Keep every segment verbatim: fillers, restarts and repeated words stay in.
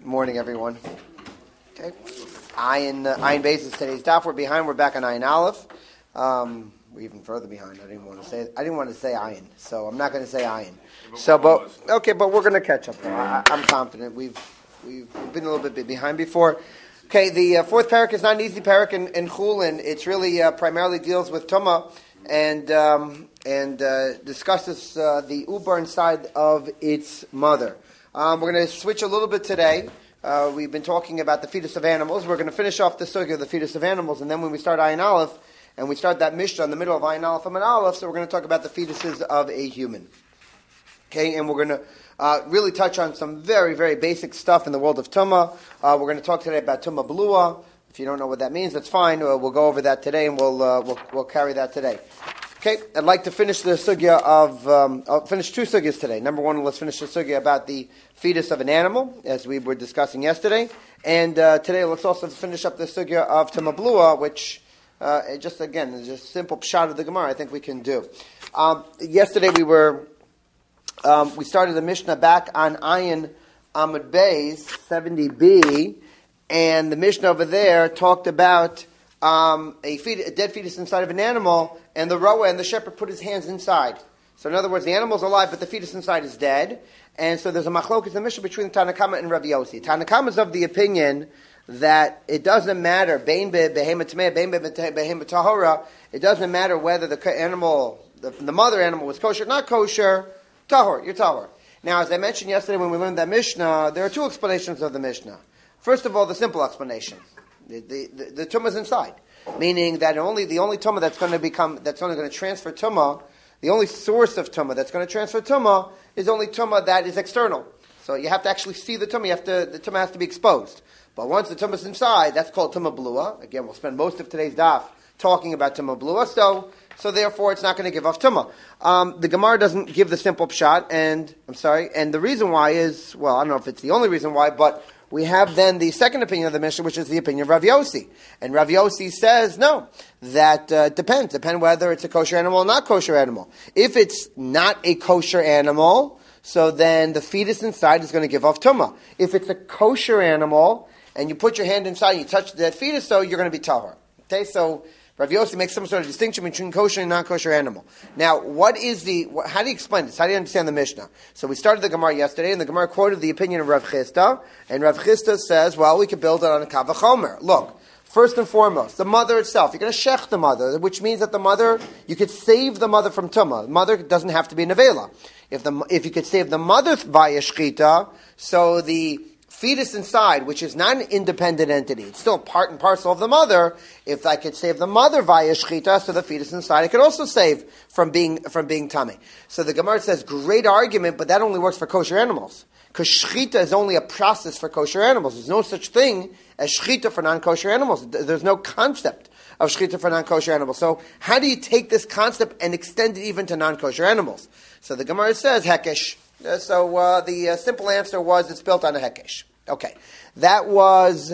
Morning, everyone. Okay, Ayin uh, Ayin Beis is today's daf. We're behind. We're back on Ayin Aleph. Um, we're even further behind. I didn't want to say. I didn't want to say Ayin, so I'm not going to say Ayin. So, but okay, but we're going to catch up. I, I'm confident. We've we've been a little bit behind before. Okay, the uh, fourth parak is not an easy parak in, in Chulin. It's really uh, primarily deals with Tumah and um, and uh, discusses uh, the uber inside of its mother. Um, we're going to switch a little bit today. Uh, we've been talking about the fetus of animals. We're going to finish off the sugya of the fetus of animals, and then when we start Ayin Aleph, and we start that Mishnah in the middle of Ayin Aleph and Aleph, so we're going to talk about the fetuses of a human. Okay, and we're going to uh, really touch on some very, very basic stuff in the world of Tumah. Uh, we're going to talk today about Tumah Blua. If you don't know what that means, that's fine. Uh, we'll go over that today, and we'll uh, we'll, we'll carry that today. Okay, I'd like to finish the sugya of, um, I'll finish two sugyas today. Number one, let's finish the sugya about the fetus of an animal, as we were discussing yesterday. And uh, today, let's also finish up the sugya of Tumah Blua, which, uh, just again, is just a simple pshat of the Gemara I think we can do. Um, yesterday, we were, um, we started the Mishnah back on Ayin Amud Beis, seventy b, and the Mishnah over there talked about Um, a, fet- a dead fetus inside of an animal, and the rower and the shepherd put his hands inside. So in other words, the animal's alive, but the fetus inside is dead. And so there's a machlokes in the Mishnah between Tanna Kama and Rav Yossi. Tanna Kama is of the opinion that it doesn't matter, bein behema tameh, bein behema tahora, it doesn't matter whether the animal, the, the mother animal was kosher or not kosher, tahor, you're tahor. Now, as I mentioned yesterday when we learned that Mishnah, there are two explanations of the Mishnah. First of all, the simple explanation. The, the, the, the tumah is inside, meaning that only the only tumah that's going to become that's only going to transfer tumah, the only source of tumah that's going to transfer tumah is only tumah that is external. So you have to actually see the tumah. You have to the tumah has to be exposed. But once the tumah is inside, that's called tumah blua. Again, we'll spend most of today's daf talking about tumah blua. So so therefore, it's not going to give off tumah. Um, the Gemara doesn't give the simple pshat, and I'm sorry, and the reason why is well, I don't know if it's the only reason why, but we have then the second opinion of the Mishnah, which is the opinion of Rav Yossi. And Rav Yossi says, no, that uh, depends. Depends whether it's a kosher animal or not kosher animal. If it's not a kosher animal, so then the fetus inside is going to give off tumah. If it's a kosher animal, and you put your hand inside and you touch that fetus, so you're going to be tahor. Okay, so Rav Yossi makes some sort of distinction between kosher and non-kosher animal. Now, what is the, how do you explain this? How do you understand the Mishnah? So we started the Gemara yesterday, and the Gemara quoted the opinion of Rav Chisda, and Rav Chisda says, well, we could build it on a kav v'chomer. Look, first and foremost, the mother itself, you're going to shech the mother, which means that the mother, you could save the mother from tumah. The mother doesn't have to be nevela. If the, if you could save the mother via shchita, so the fetus inside, which is not an independent entity, it's still part and parcel of the mother. If I could save the mother via shchita, so the fetus inside, I could also save from being from being tummy. So the Gemara says, great argument, but that only works for kosher animals. Because shchita is only a process for kosher animals. There's no such thing as shchita for non-kosher animals. There's no concept of shchita for non-kosher animals. So how do you take this concept and extend it even to non-kosher animals? So the Gemara says, hekesh. So uh, the uh, simple answer was it's built on a hekesh. Okay, that was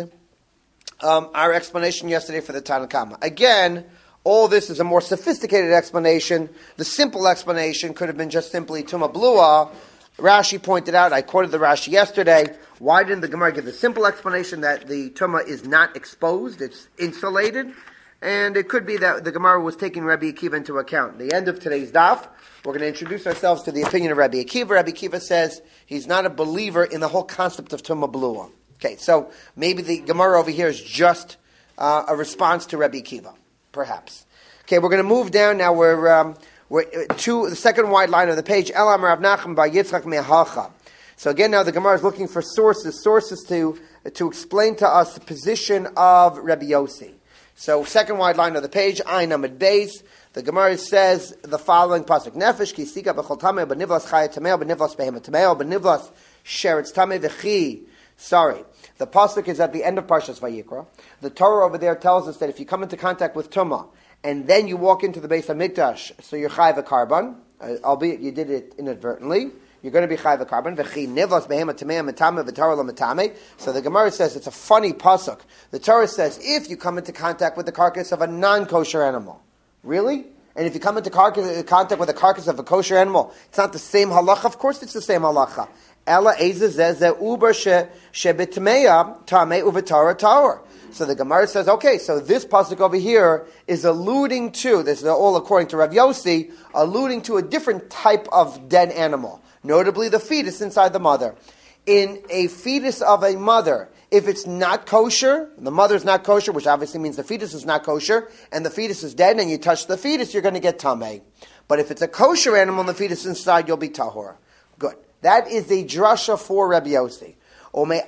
um, our explanation yesterday for the Tanna Kama. Again, all this is a more sophisticated explanation. The simple explanation could have been just simply Tumah Blua. Rashi pointed out, I quoted the Rashi yesterday, why didn't the Gemara give the simple explanation that the Tumah is not exposed, it's insulated? And it could be that the Gemara was taking Rabbi Akiva into account. At the end of today's daf, we're going to introduce ourselves to the opinion of Rabbi Akiva. Rabbi Akiva says he's not a believer in the whole concept of Tumah Blua. Okay, so maybe the Gemara over here is just uh, a response to Rabbi Akiva, perhaps. Okay, we're going to move down now. We're, um, we're to the second wide line of the page. Elam Rav Nachman bar Yitzchak me'Hacha. So again, now the Gemara is looking for sources, sources to to explain to us the position of Rabbi Yossi. So, second wide line of the page, Ayin Amud Beis, the Gemara says the following pasuk: Nefesh ki sika b'chol tameh b'nivlas chayet tameh b'nivlas behema tameh b'nivlas sheretz tameh v'chi. Sorry, the pasuk is at the end of Parshas Vayikra. The Torah over there tells us that if you come into contact with tumah and then you walk into the Beis Hamikdash, so you're chayav a carbon, uh, albeit you did it inadvertently. You're going to be chayav a carbon. V'chi nivlas behema tameh metame v'torah lo metame. So the Gemara says it's a funny pasuk. The Torah says if you come into contact with the carcass of a non-kosher animal, really? And if you come into car- contact with the carcass of a kosher animal, it's not the same halacha? Of course it's the same halacha. Ella ezezeh ze uber she shebitmeya tamei uvetara tahor. So the Gemara says, okay, so this pasuk over here is alluding to, this is all according to Rav Yossi, alluding to a different type of dead animal, notably the fetus inside the mother. In a fetus of a mother, if it's not kosher, the mother's not kosher, which obviously means the fetus is not kosher, and the fetus is dead, and you touch the fetus, you're going to get tamei. But if it's a kosher animal and the fetus inside, you'll be tahor. Good. That is a drasha for Rabbi Yossi. So good.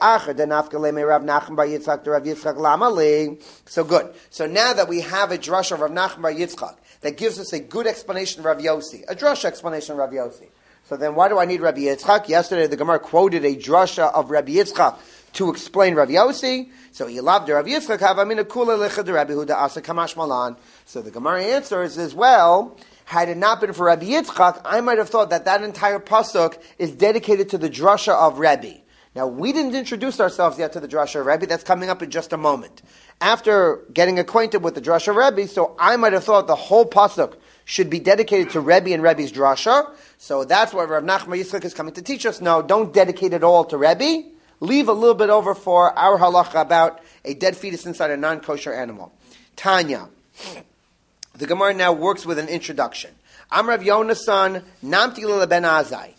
So now that we have a drasha of Rav Nachman bar Yitzchak that gives us a good explanation of Rav Yossi, a drasha explanation of Rav Yossi. So then why do I need Rabbi Yitzchak? Yesterday the Gemara quoted a drasha of Rabbi Yitzchak to explain Rav Yossi. So he loved Rav Yitzchak. So the Gemara answers as well, had it not been for Rabbi Yitzchak, I might have thought that that entire pasuk is dedicated to the drasha of Rabbi. Now, we didn't introduce ourselves yet to the drasha of Rebbe. That's coming up in just a moment. After getting acquainted with the drasha of Rebbe, so I might have thought the whole pasuk should be dedicated to Rebbe and Rebbe's drasha. So that's what Rav Nachman bar Yitzchak is coming to teach us. No, don't dedicate it all to Rebbe. Leave a little bit over for our halacha about a dead fetus inside a non-kosher animal. Tanya. The Gemara now works with an introduction. Am Rav Yonasan namti le ben Azai.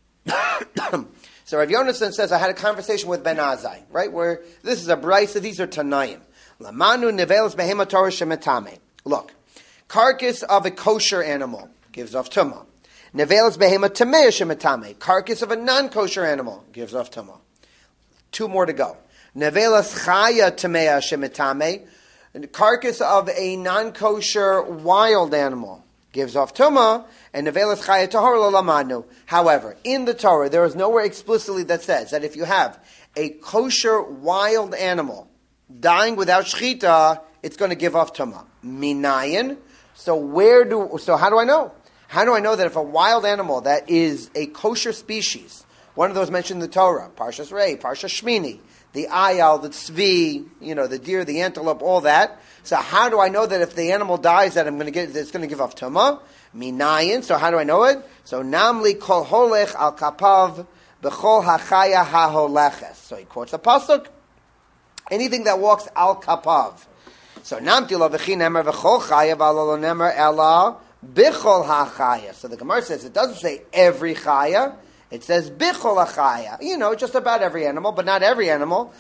So Rav Yonasan says, I had a conversation with Ben Azai, right? Where this is a brisa, these are Tanayim. Lamanu nevelas behema Torah shemetame. Look, carcass of a kosher animal gives off tumah. Nevelas behema tameh shemetame. Carcass of a non-kosher animal gives off tumah. Two more to go. Nevelas chaya tameh shemetame. The carcass of a non-kosher wild animal gives off tumah, and nevelas chaya tahor lo lamanu. However, in the Torah, there is nowhere explicitly that says that if you have a kosher wild animal dying without shechita, it's going to give off tumah. Minayin. So where do? So how do I know? How do I know that if a wild animal that is a kosher species, one of those mentioned in the Torah, Parshas Rei, Parshas Shmini, the ayal, the tzvi, you know, the deer, the antelope, all that. So how do I know that if the animal dies that I'm going to get, that it's going to give off tumah? Minayin. So how do I know it? So namli kol holech al kapav b'chol hachaya haholeches. So he quotes the pasuk. Anything that walks al kapav. So namti lo v'chi nemer v'chol chaya v'alo lo nemer ela b'chol hachaya. So the Gemara says it doesn't say every chaya. It says bichol achaya. You know, just about every animal, but not every animal.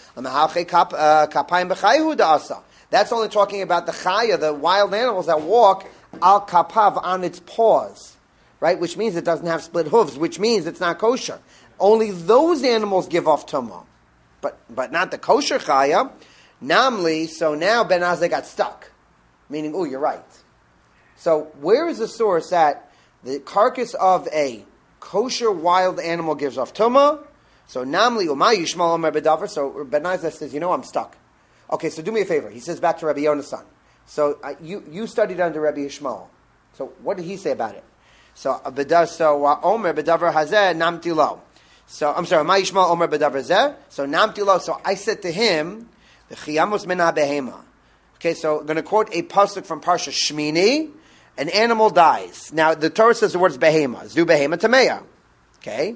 That's only talking about the chaya, the wild animals that walk al kapav, on its paws, right? Which means it doesn't have split hooves, which means it's not kosher. Only those animals give off tumah, but but not the kosher chaya. Namely, so now Ben Azai got stuck, meaning, oh, you're right. So where is the source that the carcass of a kosher wild animal gives off tumah? So namely, umay yishmal omer bedavar. So Ben Azai says, you know, I'm stuck. Okay, so do me a favor. He says back to Rabbi Yonasan. So uh, you you studied under Rabbi Yishmael. So what did he say about it? So uh, so uh, omer bedavar hazeh namti lo. So I'm sorry, umay yishmal omer bedavar zeh. So namti lo. So I said to him, v'chiyamos min behema. Okay, so I'm going to quote a pasuk from Parsha Shmini. An animal dies. Now, the Torah says the words behema. Zu behema tameya. Okay?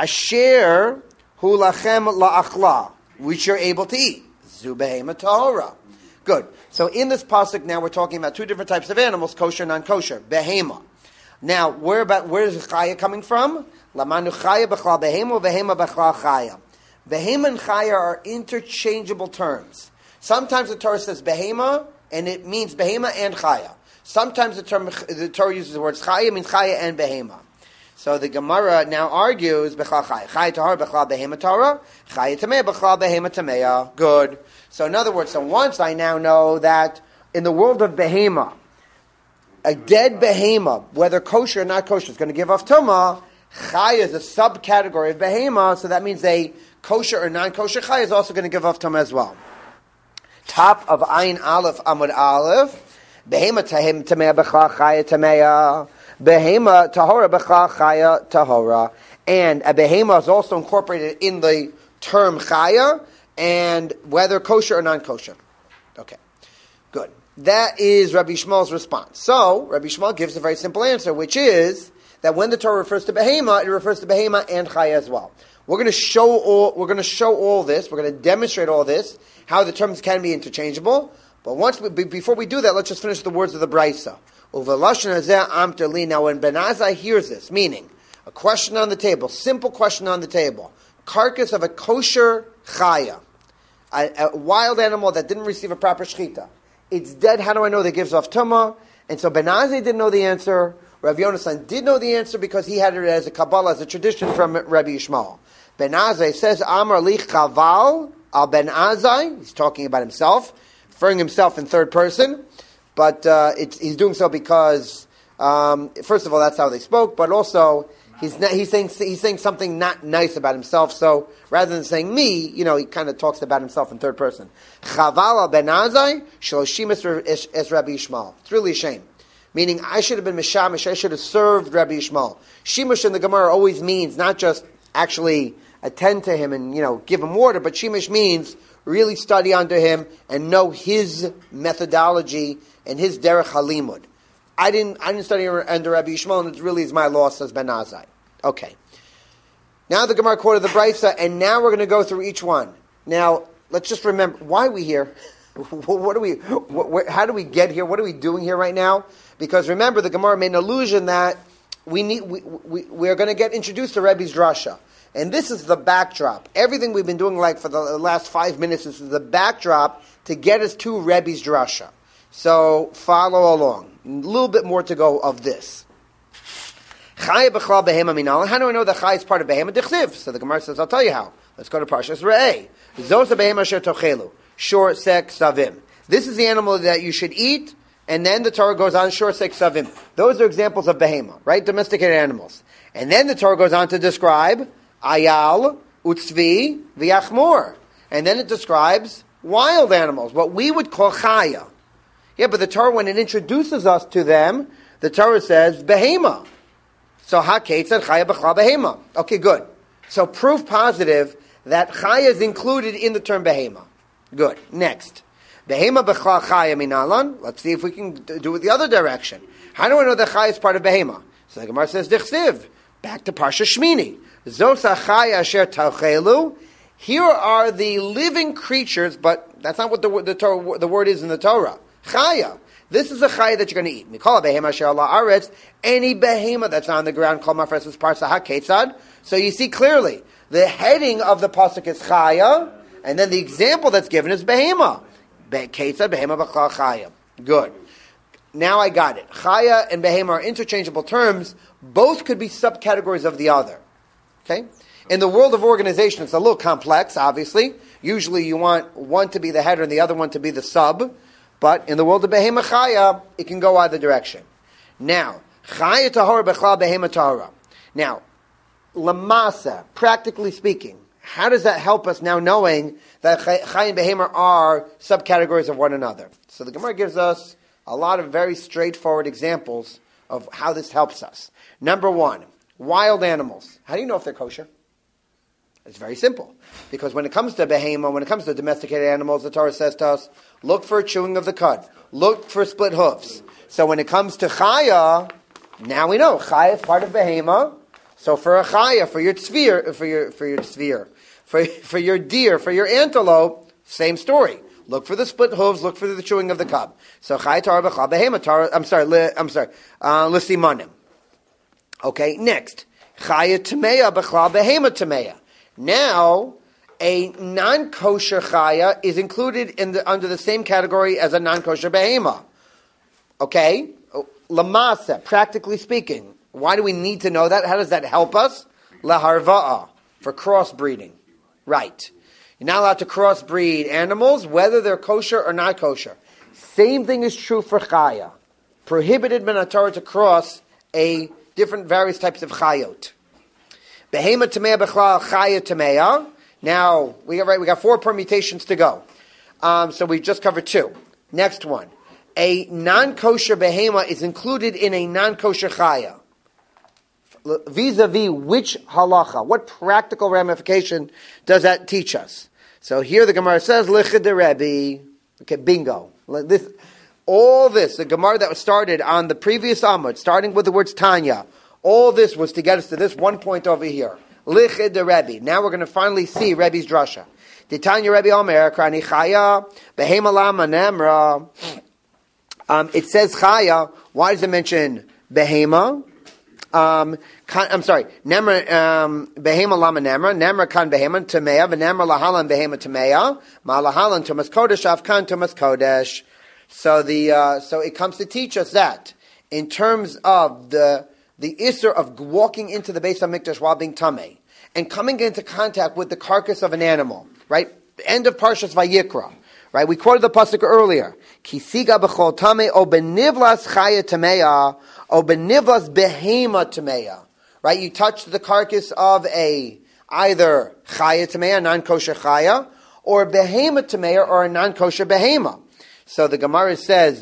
Asher hu lachem la'achla. Which you're able to eat. Zu behema tahora. Good. So in this pasuk now we're talking about two different types of animals, kosher and non-kosher. Behema. Now, where about, where is chaya coming from? Lamanu chaya b'chla behema, behema b'chla chaya. Behema and chaya are interchangeable terms. Sometimes the Torah says behema, and it means behema and chaya. Sometimes the, term, the Torah uses the words chaya, means chaya and behema. So the Gemara now argues bechla chaya. Chaya tahor bechla behema tahora. Chaya tameh bechla behema tameya. Good. So in other words, so once I now know that in the world of behema, a dead behema, whether kosher or not kosher, is going to give off tumah. Chaya is a subcategory of behema, so that means a kosher or non-kosher chaya is also going to give off tumah as well. Top of Ayin Aleph Amud Aleph. Behema tahem tameh b'chla chaya tameya. Behema tahora b'chla chaya tahora. And a behema is also incorporated in the term chaya, and whether kosher or non-kosher. Okay, good. That is Rabbi Shmuel's response. So, Rabbi Shmuel gives a very simple answer, which is that when the Torah refers to behema, it refers to behema and chaya as well. We're going to show all. We're going to show all this. We're going to demonstrate all this. How the terms can be interchangeable. But once we, before we do that, let's just finish the words of the Brisa. Now, when Ben Azai hears this, meaning a question on the table, simple question on the table, carcass of a kosher chaya, a, a wild animal that didn't receive a proper shechita, it's dead. How do I know that it gives off tumah? And so Ben Azai didn't know the answer. Rabbi Yonasan did know the answer because he had it as a Kabbalah, as a tradition from Rabbi Yishmael. Ben Azai says, Amar li chaval al Ben Azai. He's talking about himself, referring himself in third person. But uh, it's, he's doing so because, um, first of all, that's how they spoke. But also, he's not, he's saying he's saying something not nice about himself. So rather than saying me, you know, he kind of talks about himself in third person. Chaval al Ben Azai shloshim es Rabbi Yishmael. It's really a shame. Meaning, I should have been mishamish. I should have served Rabbi Yishmael. Shimush in the Gemara always means not just actually attend to him and, you know, give him water, but shimush means really study under him and know his methodology and his derech halimud. I didn't, I didn't study under Rabbi Yishmael, and it really is my loss, says Ben Azai. Okay. Now the Gemara quoted the Brisa, and now we're going to go through each one. Now, let's just remember, why are we here? What do we, what, how do we get here? What are we doing here right now? Because remember, the Gemara made an allusion that we need, we, we, we're going to get introduced to Rebbe's drasha. And this is the backdrop. Everything we've been doing like for the last five minutes, this is the backdrop to get us to Rebbe's drasha. So follow along. A little bit more to go of this. How do I know that Chai is part of Behema? Dichsiv. So the Gemara says, I'll tell you how. Let's go to Parshas Re'eh. Zos Behema Asher Tochelu. Shor Sek Savim. This is the animal that you should eat, and then the Torah goes on, Shor Sek Savim. Those are examples of Behema, right? Domesticated animals. And then the Torah goes on to describe Ayal, Utzvi, V'yachmor. And then it describes wild animals, what we would call Chaya. Yeah, but the Torah, when it introduces us to them, the Torah says Behema. So HaKetz said Chaya B'chla Behema. Okay, good. So proof positive that Chaya is included in the term Behema. Good. Next. Behema B'chla Chaya Minalan. Let's see if we can do it the other direction. How do I know that Chaya is part of Behema? So the Gemara says Dichsiv. Back to Parsha Shmini. Zos Chaya Asher Tachelu. Here are the living creatures, but that's not what the, the, Torah, the word is in the Torah. Chaya. This is a chaya that you're going to eat. Mikol behema asher ala aretz. Any behema that's on the ground, kol mafres is parsa haketzad. So you see clearly, the heading of the pasuk is chaya, and then the example that's given is behema. Ketzad behema b'chal chaya. Good. Now I got it. Chaya and behema are interchangeable terms. Both could be subcategories of the other. Okay? In the world of organization, it's a little complex, obviously. Usually you want one to be the header and the other one to be the sub. But in the world of Behema Chaya, it can go either direction. Now, Chaya Tahora Bechla Behema Tahora. Now, Lamasa, practically speaking, how does that help us now knowing that Chaya and Behema are subcategories of one another? So the Gemara gives us a lot of very straightforward examples of how this helps us. Number one, wild animals. How do you know if they're kosher? It's very simple. Because when it comes to behema, when it comes to domesticated animals, the Torah says to us, look for chewing of the cud. Look for split hoofs. So when it comes to chaya, now we know chaya is part of behema. So for a chaya, for your tzvir, for your for your tzvir, for for your deer, for your antelope, same story. Look for the split hooves. Look for the chewing of the cud. So chaya Torah b'chal behema Torah. I'm sorry. Li, I'm sorry. Uh, L'simanim. Okay. Next, chaya tameya b'chal behema tameya. Now, a non-kosher chaya is included in the, under the same category as a non-kosher behema. Okay? Lamasa, practically speaking. Why do we need to know that? How does that help us? Laharva'a, for crossbreeding. Right. You're not allowed to crossbreed animals, whether they're kosher or not kosher. Same thing is true for chaya. Prohibited min haTorah to cross a different various types of chayot. Behema tameya b'chlal chaya tameya. Now we got right. We got four permutations to go. Um, so we just covered two. Next one, a non-kosher behema is included in a non-kosher chaya. Vis-a-vis which halacha? What practical ramification does that teach us? So here the Gemara says lichid Rebbe. Okay, bingo. This, all this, the Gemara that was started on the previous Amud, starting with the words Tanya. All this was to get us to this one point over here. Lichid the Rebbe. Now we're going to finally see Rebbe's drasha. Titanya Rebbe Omer, Krani Chaya, Behema Lama Nemra. Um, it says Chaya. Why does it mention Behema? Um, I'm sorry. Nemra, um, Behema Lama Nemra. Nemra Kan Behema Tamea. V'Nemra Lahalan Behema Tamea. Ma Lahalan Tumas Kodesh. Avkan Tumas Kodesh. So the uh, so it comes to teach us that in terms of the the issur of walking into the Beis HaMikdash while being tamei and coming into contact with the carcass of an animal, right? End of Parshas Vayikra, right? We quoted the pasuk earlier. Kisiga b'chol tamei o benivlas chaya tameya o benivlas behema tameya, right? You touch the carcass of a either chaya tameya, non-kosher chaya, or behema tameya, or a non-kosher behema. So the Gemara says,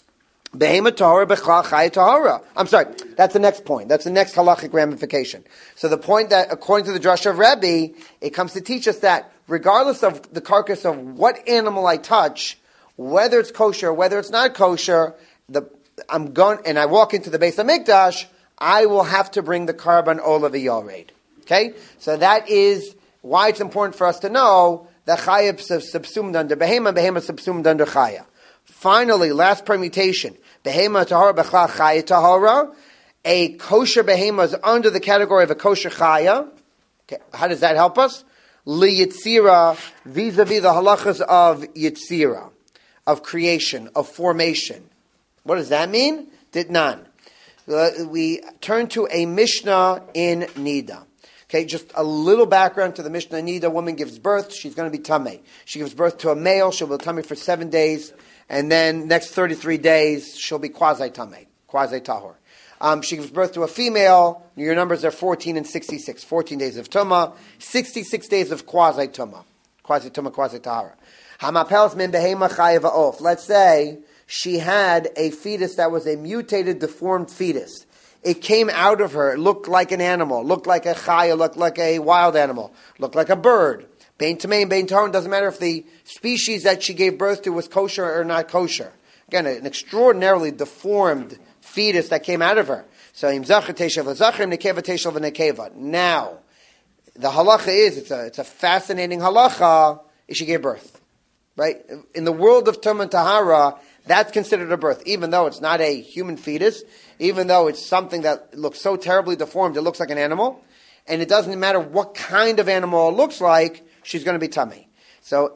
Behema tahora b'chlal chaya tahora. I'm sorry, that's the next point. That's the next halachic ramification. So the point that, according to the drasha of Rebbe, it comes to teach us that regardless of the carcass of what animal I touch, whether it's kosher, whether it's not kosher, the I'm going and I walk into the Beis HaMikdash, I will have to bring the karban olah v'yored. Okay, so that is why it's important for us to know that chaya is subsumed under behema, behema is subsumed under chaya. Finally, last permutation. Behema tahara b'chlal chaya tahara. A kosher behema is under the category of a kosher chaya. Okay, how does that help us? Li yitzira, vis-a-vis the halachas of yitzira, of creation, of formation. What does that mean? Did none. Uh, we turn to a Mishnah in Nida. Okay, just a little background to the Mishnah in Nida. A woman gives birth, she's going to be tamei. She gives birth to a male, she'll be tamei for seven days. And then next thirty-three days, she'll be quasi-tamei, quasi-tahor. Um, she gives birth to a female. Your numbers are fourteen and sixty-six. fourteen days of tumah, sixty-six days of quasi-tumah. Quasi-tumah, quasi-tahara. Hamapelas min behema chayev ha'of. Let's say she had a fetus that was a mutated, deformed fetus. It came out of her. It looked like an animal. Looked like a chaya. Looked like a wild animal. Looked like a bird. Bein tamei and bein tahor, doesn't matter if the species that she gave birth to was kosher or not kosher. Again, an extraordinarily deformed fetus that came out of her. So, im zacher teshav l'zacher, im nekeva teshav l'nekeva. Now, the halacha is, it's a, it's a fascinating halacha, is she gave birth. Right? In the world of Tum and Tahara, that's considered a birth, even though it's not a human fetus, even though it's something that looks so terribly deformed, it looks like an animal, and it doesn't matter what kind of animal it looks like, she's going to be tamei. So,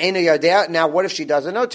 now what if she doesn't know?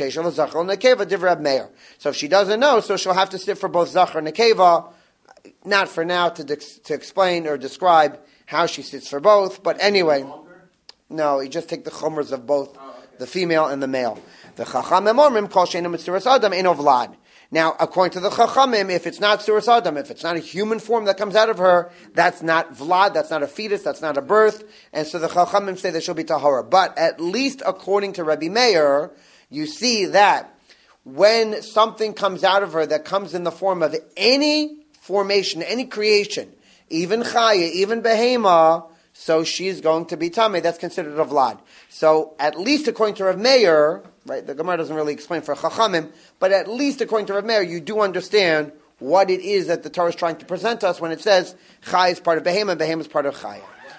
So if she doesn't know, so she'll have to sit for both zachar and nekeva. Not for now to to explain or describe how she sits for both, but anyway, no, you just take the chumras of both the female and the male. The chachamim omrim kol she'eino mitzuras adam eino vlad. Now, according to the chachamim, if it's not suras adam, if it's not a human form that comes out of her, that's not vlad, that's not a fetus, that's not a birth, and so the chachamim say that she'll be tahora. But at least according to Rabbi Meir, you see that when something comes out of her that comes in the form of any formation, any creation, even chaya, even behema, so she's going to be tamei. That's considered a vlad. So at least according to Rav Meir, right? The Gemara doesn't really explain for chachamim, but at least according to Rav Meir, you do understand what it is that the Torah is trying to present us when it says chaya is part of behema, behema is part of chaya.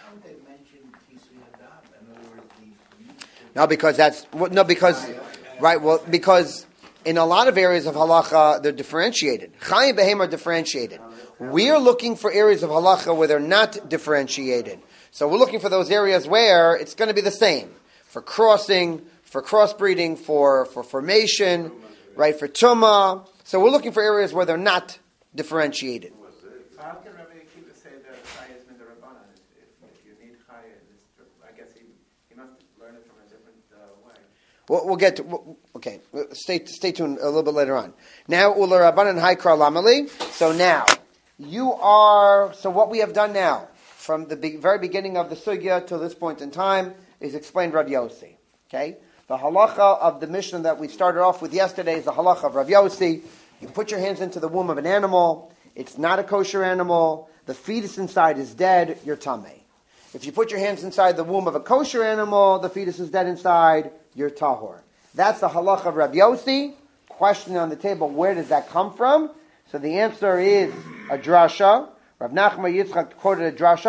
No, because that's no, because right. Well, because in a lot of areas of halacha, they're differentiated. Chaya and behema are differentiated. We're looking for areas of halacha where they're not differentiated. So we're looking for those areas where it's going to be the same. For crossing, for crossbreeding, for, for formation, right, for tumah. So we're looking for areas where they're not differentiated. How can Rabbi Akiva say that chaya is midrabanan? If you need chaya, I guess he, he must learn it from a different uh, way. We'll, we'll get to, we'll, okay, stay, stay tuned a little bit later on. Now, ula rabbanan haikra lamali. So now, you are, so what we have done now, from the be- very beginning of the sugya to this point in time, is explained Rav Yossi. Okay? The halacha of the Mishnah that we started off with yesterday is the halacha of Rav Yossi. You put your hands into the womb of an animal, it's not a kosher animal, the fetus inside is dead, you're tamei. If you put your hands inside the womb of a kosher animal, the fetus is dead inside, you're tahor. That's the halacha of Rav Yossi. Question on the table, where does that come from? So the answer is a drasha. Rav Nachman Yitzchak quoted a drasha.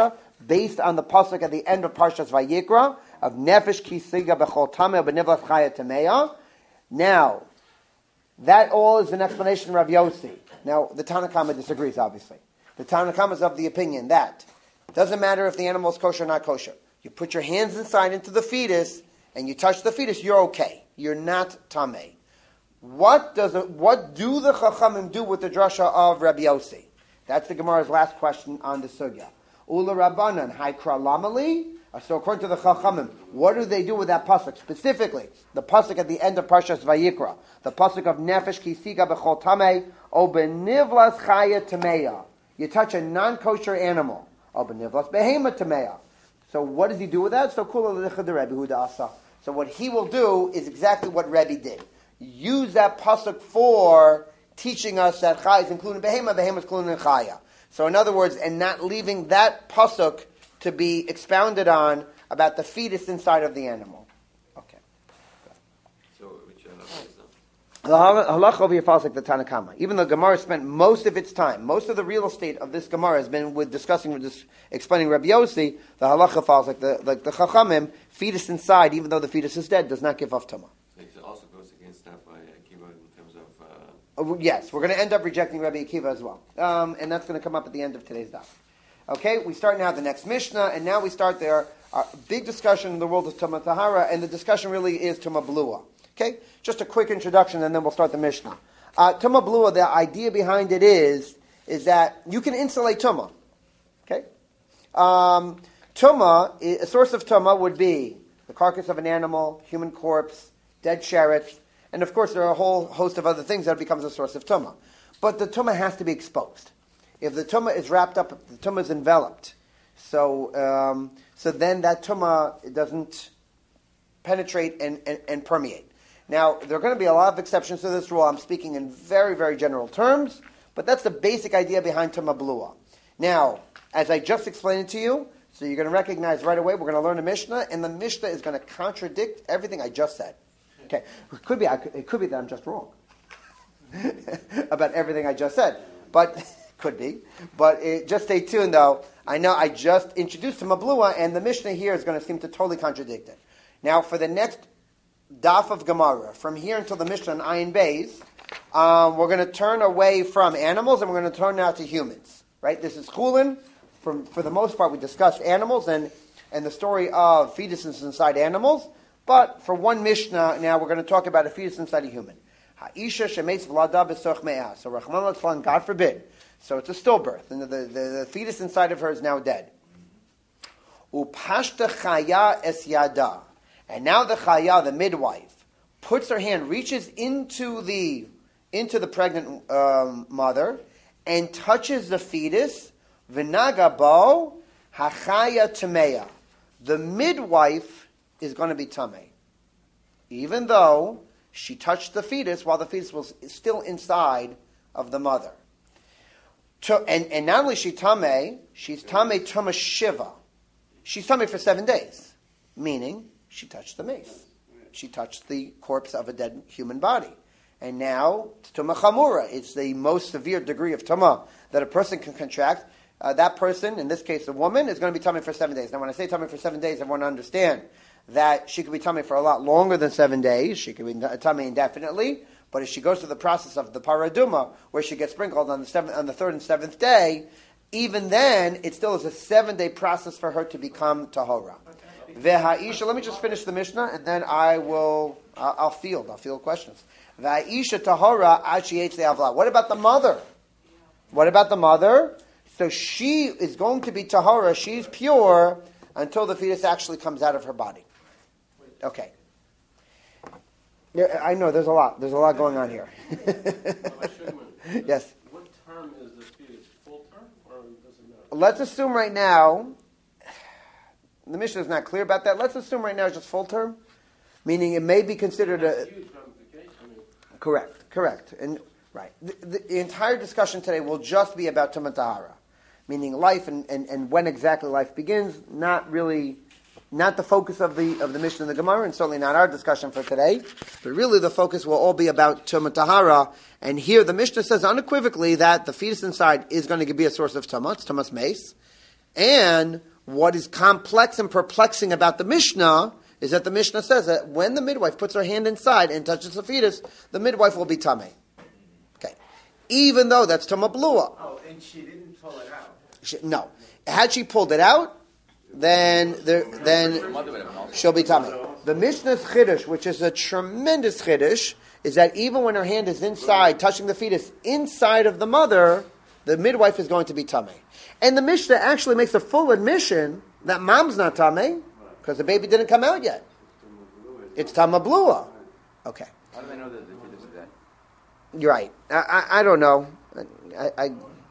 based on the pasuk at the end of Parshas Vayikra of Nefesh Kisiga Bechol Tameh B'Nivlas Chaya Tameya. Now, that all is an explanation of Rav Yossi. Now, the Tanna Kama disagrees, obviously. The Tanna Kama is of the opinion that it doesn't matter if the animal is kosher or not kosher. You put your hands inside into the fetus and you touch the fetus, you're okay. You're not tameh. What does it, what do the Chachamim do with the drasha of Rabbi Yossi? That's the Gemara's last question on the sugya. Ula Rabbanan Haikra Lamali. So according to the Chachamim, what do they do with that pasuk? Specifically, the pasuk at the end of Parshas Vayikra, the pasuk of Nefesh Kisiga Bechol Tameh O Benivlas Chaya Tameya. You touch a non-kosher animal. O Benivlas Behema Tameya. So what does he do with that? So Kula Licha de Rebbe Huda Asa. So what he will do is exactly what Rebbe did. Use that pasuk for teaching us that Chaya is included in Behema, Behema is included in Chaya. So in other words, and not leaving that pasuk to be expounded on about the fetus inside of the animal. Okay. So which halacha is that? The halacha over here follows like the Tanna Kama. Even though Gemara spent most of its time, most of the real estate of this Gemara has been with discussing, with this, explaining Rabbi Yossi, the halacha follows like the like the Chachamim, fetus inside, even though the fetus is dead, does not give off Tumah. It also goes against that by Akiva in terms of... Uh, Uh... yes, we're going to end up rejecting Rabbi Akiva as well. Um, and that's going to come up at the end of today's daf. Okay, we start now the next Mishnah, and now we start there, our big discussion in the world of Tumah Tahara, and the discussion really is Tumah Blua. Okay, just a quick introduction, and then we'll start the Mishnah. Uh, Tumah Blua, the idea behind it is, is that you can insulate Tumah. Okay? Um, Tumah, a source of Tumah would be the carcass of an animal, human corpse, dead sherets, and of course there are a whole host of other things that becomes a source of Tumah. But the Tumah has to be exposed. If the tumah is wrapped up, if the tumah is enveloped, so um, so then that tumah it doesn't penetrate and, and, and permeate. Now, there are going to be a lot of exceptions to this rule. I'm speaking in very, very general terms, but that's the basic idea behind tumah blua. Now, as I just explained it to you, so you're going to recognize right away, we're going to learn a Mishnah, and the Mishnah is going to contradict everything I just said. Okay, it could be, it could be that I'm just wrong about everything I just said, but... Could be. But it, just stay tuned, though. I know I just introduced Tumah Blua, and the Mishnah here is going to seem to totally contradict it. Now, for the next daf of Gemara, from here until the Mishnah on Ayin Beis, um, we're going to turn away from animals, and we're going to turn now to humans. Right? This is Chulin. For, for the most part, we discussed animals and, and the story of fetuses inside animals. But for one Mishnah, now we're going to talk about a fetus inside a human. Ha'isha shemeitz v'lada b'soch me'ah. So, Rachman l'tzlan, God forbid. So it's a stillbirth, and the, the, the fetus inside of her is now dead. Upashta chaya es yada. And now the chaya, the midwife, puts her hand, reaches into the into the pregnant um, mother, and touches the fetus. V'naga bo hachaya tameya. The midwife is going to be tamei, even though she touched the fetus while the fetus was still inside of the mother. To, and, and not only is she tamei, she's tamei tumah shiva. She's tamei for seven days, meaning she touched the mace. She touched the corpse of a dead human body. And now, tumah chamura, it's the most severe degree of tumah that a person can contract. Uh, that person, in this case a woman, is going to be tamei for seven days. Now when I say tamei for seven days, everyone understand that she could be tamei for a lot longer than seven days. She could be tamei indefinitely. But if she goes through the process of the paraduma, where she gets sprinkled on the seventh, on the third and seventh day, even then, it still is a seven-day process for her to become tahora. Ve'ha'isha, let me just finish the Mishnah, and then I will, I'll, I'll field, I'll field questions. Ve'ha'isha tahora achietz le'avla. What about the mother? What about the mother? So she is going to be tahora, she's pure, until the fetus actually comes out of her body. Okay. Yeah, I know, there's a lot. There's a lot going on here. Yes? What term is the fetus? Full term, or does it matter? Let's assume right now, the Mishnah is not clear about that. Let's assume right now it's just full term, meaning it may be considered a... Huge ramification. I mean, correct, correct. And right. The, the, the entire discussion today will just be about Tumah Tahara, meaning life and, and, and when exactly life begins, not really... Not the focus of the of the Mishnah and the Gemara, and certainly not our discussion for today. But really the focus will all be about Tumah Tahara. And here the Mishnah says unequivocally that the fetus inside is going to be a source of Tumah. It's Tumah's mace. And what is complex and perplexing about the Mishnah is that the Mishnah says that when the midwife puts her hand inside and touches the fetus, the midwife will be tamei. Okay, even though that's Tumah Blua. Oh, and she didn't pull it out. She, no, had she pulled it out, then the, then she'll be tamei. The Mishnah's chiddush, which is a tremendous chiddush, is that even when her hand is inside, touching the fetus inside of the mother, the midwife is going to be tamei. And the Mishnah actually makes a full admission that mom's not tamei because the baby didn't come out yet. It's Tumah Blua. Okay. How do they know that the fetus is dead? You're right. I, I, I don't know. I, I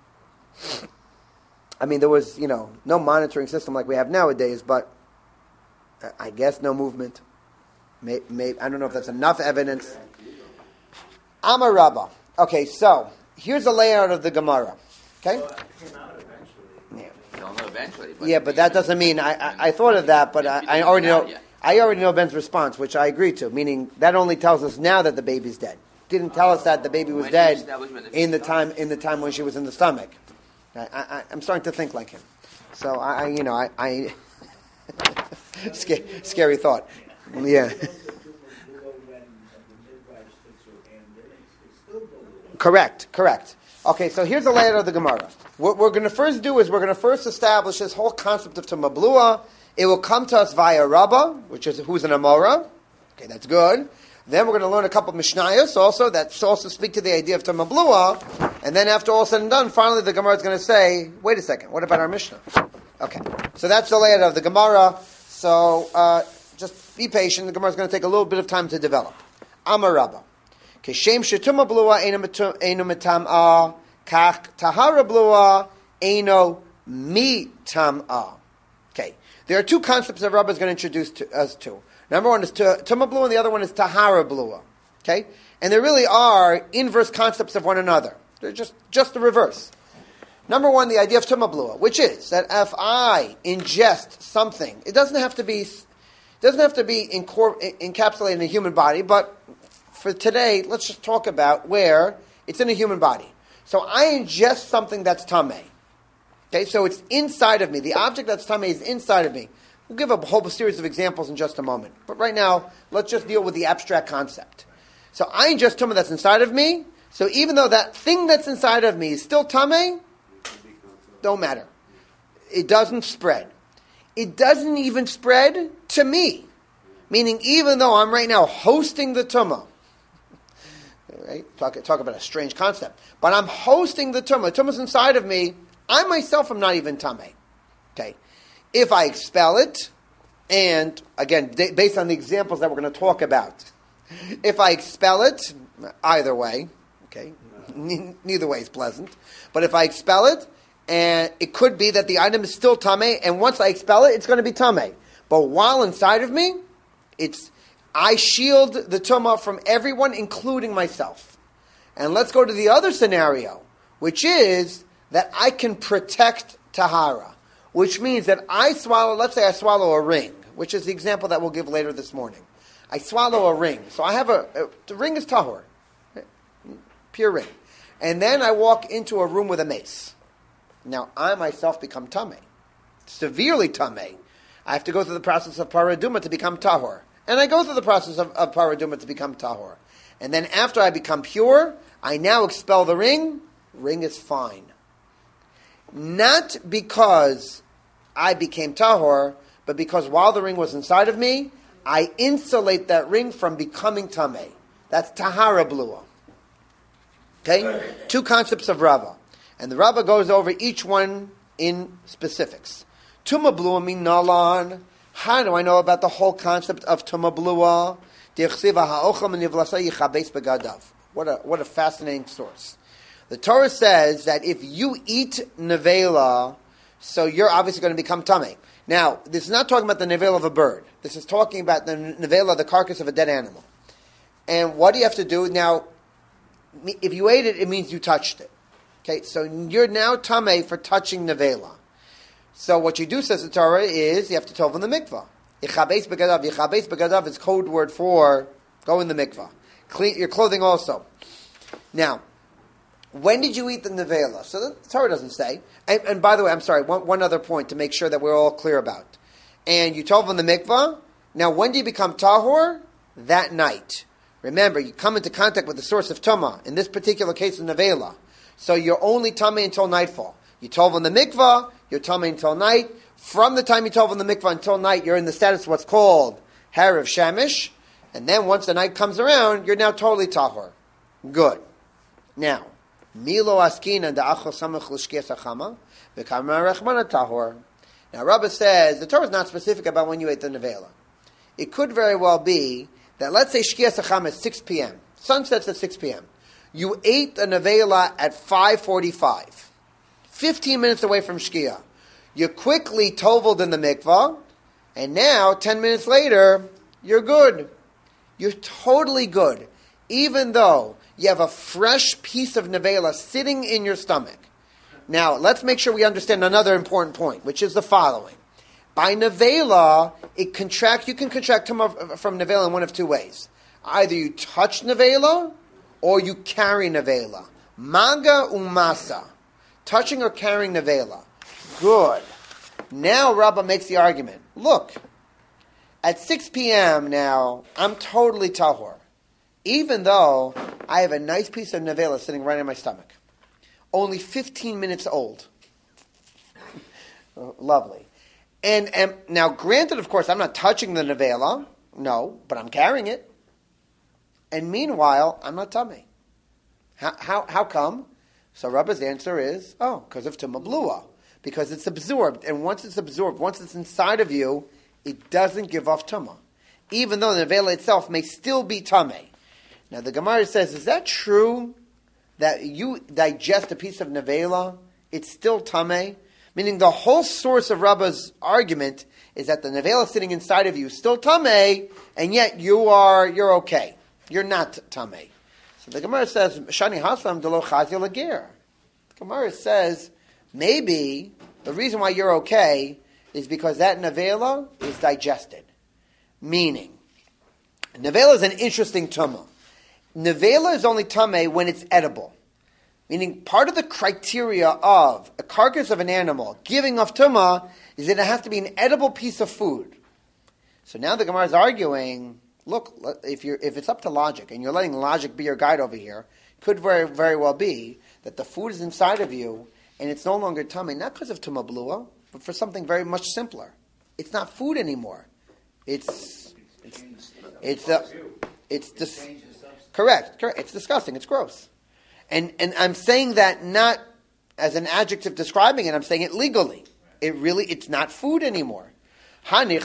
I mean, there was, you know, no monitoring system like we have nowadays, but I guess no movement. May, may, I don't know if that's enough evidence. Amar Rabbah. Okay, so here's a layout of the Gemara. Okay? Well, it came out eventually. Yeah. They'll know eventually. But Yeah, but that doesn't mean I, I, I thought of that, but I, I already know I already know Ben's response, which I agree to. Meaning that only tells us now that the baby's dead. Didn't tell us that the baby was When dead established when the in the fetus time in the time when she was in the stomach. I, I, I'm starting to think like him. So I, I you know, I, I scary, scary thought. Yeah. Correct, correct. Okay, so here's the layout of the Gemara. What we're going to first do is we're going to first establish this whole concept of Tumah Blua. It will come to us via Rabbah, which is who's an Amora. Okay, that's good. Then we're going to learn a couple of Mishnayos also that also speak to the idea of Tumah Blua. And then after all said and done, finally the Gemara is going to say, wait a second, what about our Mishnah? Okay, so that's the layout of the Gemara. So uh, just be patient. The Gemara is going to take a little bit of time to develop. Amar Rabbah. Keshem shetumah blua eino mitamah, kach tahara blua eino mitamah. Okay, there are two concepts that Rabbah is going to introduce to us to. Number one is tumah blua, and the other one is tahara blua. Okay, and there really are inverse concepts of one another. They're just just the reverse. Number one, the idea of tumah blua, which is that if I ingest something, it doesn't have to be it doesn't have to be incor- encapsulated in a human body, but for today, let's just talk about where it's in a human body. So I ingest something that's tamei. Okay, so it's inside of me. The object that's tamei is inside of me. We'll give a whole series of examples in just a moment. But right now, let's just deal with the abstract concept. So I ingest tumah that's inside of me. So even though that thing that's inside of me is still tamei, don't matter. It doesn't spread. It doesn't even spread to me. Meaning even though I'm right now hosting the tumah, right? Talk, talk about a strange concept. But I'm hosting the tumah. The tumah's inside of me. I myself am not even tamei. Okay. If I expel it, and again, de- based on the examples that we're going to talk about, if I expel it, either way, okay, n- neither way is pleasant. But if I expel it, and it could be that the item is still tamei, and once I expel it, it's going to be tamei. But while inside of me, it's I shield the tumah from everyone, including myself. And let's go to the other scenario, which is that I can protect tahara, which means that I swallow, let's say I swallow a ring, which is the example that we'll give later this morning. I swallow a ring. So I have a, a the ring is tahor, pure ring. And then I walk into a room with a mace. Now I myself become tamei, severely tamei. I have to go through the process of paraduma to become tahor. And I go through the process of, of paraduma to become tahor. And then after I become pure, I now expel the ring. Ring is fine. Not because I became tahor, but because while the ring was inside of me, I insulate that ring from becoming tamei. That's tahara blua. Okay? Two concepts of Rabbah. And the Rabbah goes over each one in specifics. Tumah blua min nalan. How do I know about the whole concept of tumah blua? What a what a fascinating source. The Torah says that if you eat nevela, so you're obviously going to become tamei. Now, this is not talking about the nevela of a bird. This is talking about the nevela, the carcass of a dead animal. And what do you have to do? Now, if you ate it, it means you touched it. Okay, so you're now tamei for touching nevela. So what you do, says the Torah, is you have to tov in the mikvah. Yichabes begadav. Yichabes begadav is code word for go in the mikvah. Clean your clothing also. Now, when did you eat the nevela? So the Torah doesn't say. And, and by the way, I'm sorry, one, one other point to make sure that we're all clear about. And you tov on the mikvah. Now, when do you become tahor? That night. Remember, you come into contact with the source of tumah. In this particular case, the nevela. So you're only tamei until nightfall. You tov on the mikvah, you're tamei until night. From the time you tov on the mikvah until night, you're in the status of what's called harav shamish. And then once the night comes around, you're now totally tahor. Good. Now, milo askina da'achol samach l'shkias achama v'kamar rechmana tahor. Now, Rabbah says the Torah is not specific about when you ate the nevela. It could very well be that, let's say shkias achama is six p.m. Sun sets at six p.m. You ate the nevela at five forty-five, fifteen minutes away from shkia. You quickly toveled in the mikvah, and now, ten minutes later, you're good. You're totally good, even though you have a fresh piece of nevela sitting in your stomach. Now, let's make sure we understand another important point, which is the following. By nevela, it contract. You can contract tumah from nevela in one of two ways. Either you touch nevela, or you carry nevela. Maga umasa. Touching or carrying nevela. Good. Now Rabbah makes the argument. Look, at six p.m. now, I'm totally tahor. Even though I have a nice piece of nevela sitting right in my stomach. Only fifteen minutes old. Lovely. And, and now, granted, of course, I'm not touching the nevela. No, but I'm carrying it. And meanwhile, I'm not tummy. How, how, how come? So Rabbah's answer is, oh, because of tumah blua. Because it's absorbed. And once it's absorbed, once it's inside of you, it doesn't give off tumah. Even though the nevela itself may still be tummy. Now the Gemara says, is that true? That you digest a piece of nevela, it's still tummy? Meaning the whole source of Rabbah's argument is that the nevela sitting inside of you is still tummy, and yet you are, you're okay. You're not tummy. So the Gemara says, Shani Haslam delo chazia lager. The Gemara says, maybe the reason why you're okay is because that nevela is digested. Meaning, nevela is an interesting tumah. Nevela is only tameh when it's edible. Meaning, part of the criteria of a carcass of an animal giving off tumah is that it has to be an edible piece of food. So now the Gemara is arguing, look, if you're if it's up to logic, and you're letting logic be your guide over here, could very very well be that the food is inside of you, and it's no longer tameh, not because of tumah blua, but for something very much simpler. It's not food anymore. It's it's it's uh, it's dis- correct. Correct. It's disgusting. It's gross. And and I'm saying that not as an adjective describing it. I'm saying it legally. It really it's not food anymore. Now the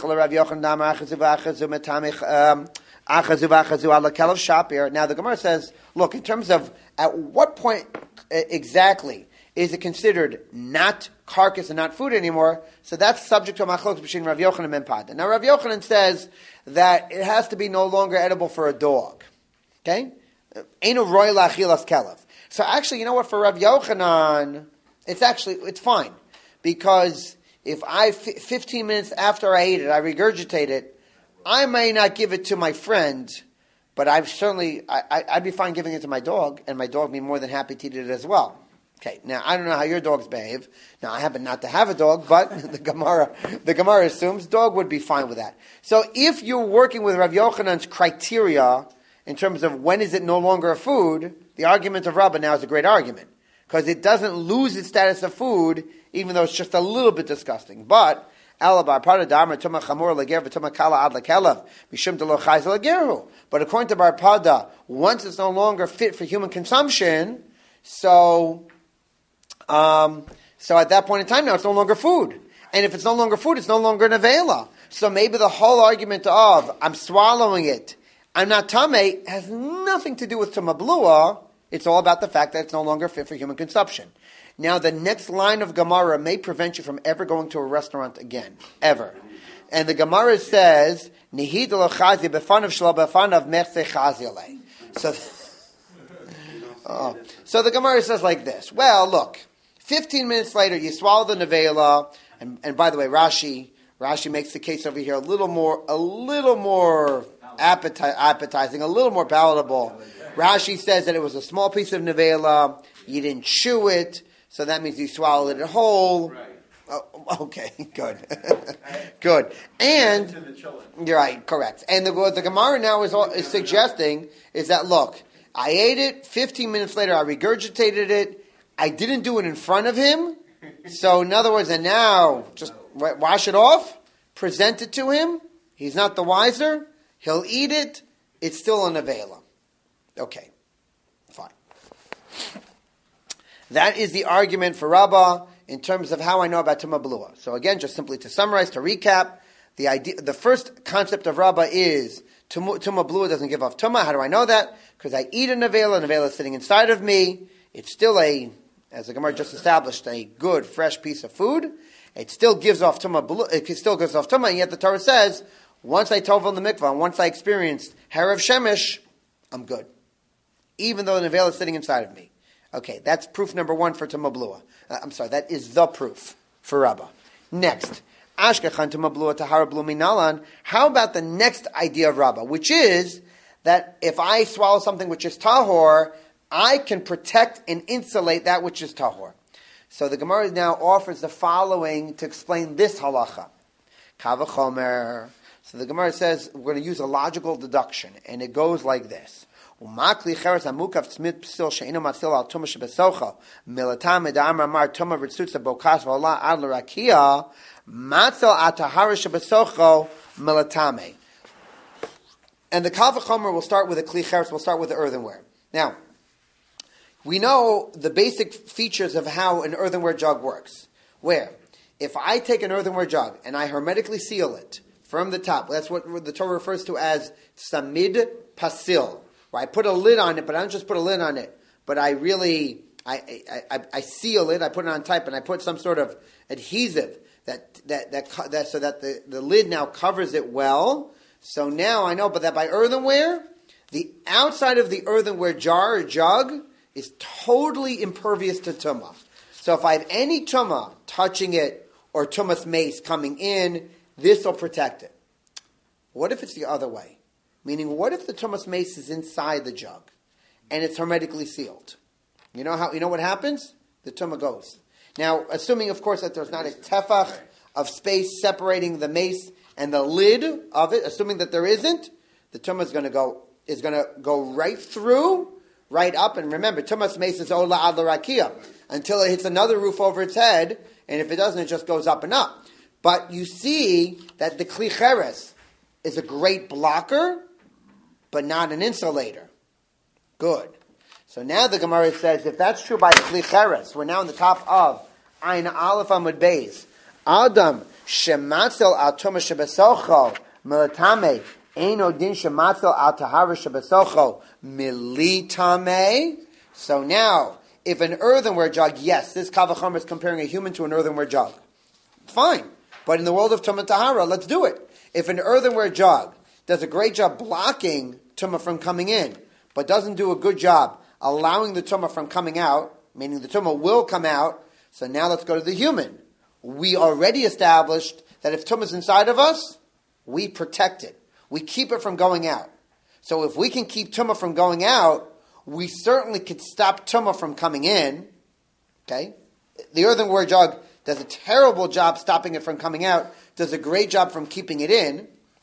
Gemara says, look, in terms of at what point exactly is it considered not carcass and not food anymore? So that's subject to a machlokes between Rav Yochanan and Pada. Now Rav Yochanan says that it has to be no longer edible for a dog. Okay? Eino roy la'achilas kelev. So actually, you know what? For Rav Yochanan, it's actually, it's fine. Because if I, fifteen minutes after I ate it, I regurgitate it, I may not give it to my friend, but I've certainly, I, I'd be fine giving it to my dog, and my dog would be more than happy to eat it as well. Okay, now I don't know how your dogs behave. Now I happen not to have a dog, but the Gemara, the Gemara assumes dog would be fine with that. So if you're working with Rav Yochanan's criteria in terms of when is it no longer a food, the argument of Rabbah now is a great argument. Because it doesn't lose its status of food, even though it's just a little bit disgusting. But, but according to Bar Pada, once it's no longer fit for human consumption, so, um, so at that point in time now it's no longer food. And if it's no longer food, it's no longer an avela. So maybe the whole argument of, I'm swallowing it, I'm not tameh, has nothing to do with tumah blua. It's all about the fact that it's no longer fit for human consumption. Now, the next line of Gemara may prevent you from ever going to a restaurant again. Ever. And the Gemara says, Nihid lo chazi befanav shlo befanav mechse chazi. So, oh, so the Gemara says like this. Well, look, fifteen minutes later, you swallow the nevela, and, and by the way, Rashi, Rashi makes the case over here a little more, a little more appeti- appetizing, a little more palatable. Rashi says that it was a small piece of nevela. you didn't chew it, so that means you swallowed it whole. Right. Oh, okay, good, good. And To the children. you're right, correct. And the, what the Gemara now is, is suggesting is that, look, I ate it, fifteen minutes later I regurgitated it, I didn't do it in front of him, so in other words, and now, just wash it off, present it to him, he's not the wiser, he'll eat it, it's still an avela. Okay, fine. That is the argument for Rabbah in terms of how I know about Tumah Blua. So again, just simply to summarize, to recap, the idea, the first concept of Rabbah is Tumah Blua doesn't give off Tumah. How do I know that? Because I eat an avela, an avela is sitting inside of me. It's still a, as the Gemara just established, a good, fresh piece of food. It still gives off Tumah Blua, it still gives off Tumah, and yet the Torah says, once I tovel in the mikvah, and once I experienced Harav Shemesh, I'm good. Even though an avela is sitting inside of me. Okay, that's proof number one for Tumah Blua. Uh, I'm sorry, that is the proof for Rabbah. Next, Ashkechan Tumah Blua Tahara Blumi Nalan. How about the next idea of Rabbah, which is that if I swallow something which is tahor, I can protect and insulate that which is tahor. So the Gemara now offers the following to explain this halacha. Kavachomer. So the Gemara says we're going to use a logical deduction, and it goes like this. Umakli cheres amukav tzmid psil she'ino matzil al tumah shebesocha milatam edam amar tumah ritzutza bokas v'ola ad l'rakia matzil atahara shebesocha milatame. And the Kal V'chomer will start with a kli cheres, will start with the earthenware. Now, we know the basic features of how an earthenware jug works. Where, if I take an earthenware jug and I hermetically seal it from the top, that's what the Torah refers to as samid pasil. Where I put a lid on it, but I don't just put a lid on it, but I really, I, I, I, I seal it, I put it on type, and I put some sort of adhesive that, that, that, that so that the, the lid now covers it well. So now I know, but that by earthenware, the outside of the earthenware jar or jug is totally impervious to tumah. So if I have any tumah touching it or tumah's mace coming in, this will protect it. What if it's the other way? Meaning, what if the tumah's mace is inside the jug and it's hermetically sealed? You know how? You know what happens? The tumah goes. Now, assuming, of course, that there's not a tefach of space separating the mace and the lid of it, assuming that there isn't, the tumah is going to go is going to go right through, right up. And remember, tumah's mace is ola ad l'rakia until it hits another roof over its head, and if it doesn't, it just goes up and up. But you see that the kli cheres is a great blocker, but not an insulator. Good. So now the Gemara says, if that's true by the kli cheres, we're now on the top of Ayin Aleph Amud Beis. Adam shematzel al tumah shebesocho milatame eino din shematzel al tahara shebesocho militame. So now, if an earthenware jug, yes, this Kal V'chomer is comparing a human to an earthenware jug. Fine. But in the world of tumah tahara, let's do it. If an earthenware jug does a great job blocking tumah from coming in, but doesn't do a good job allowing the tumah from coming out, meaning the tumah will come out, so now let's go to the human. We already established that if tumah is inside of us, we protect it. We keep it from going out. So if we can keep tumah from going out, we certainly could stop tumah from coming in. Okay? The earthenware jug does a terrible job stopping it from coming out, does a great job from keeping it in.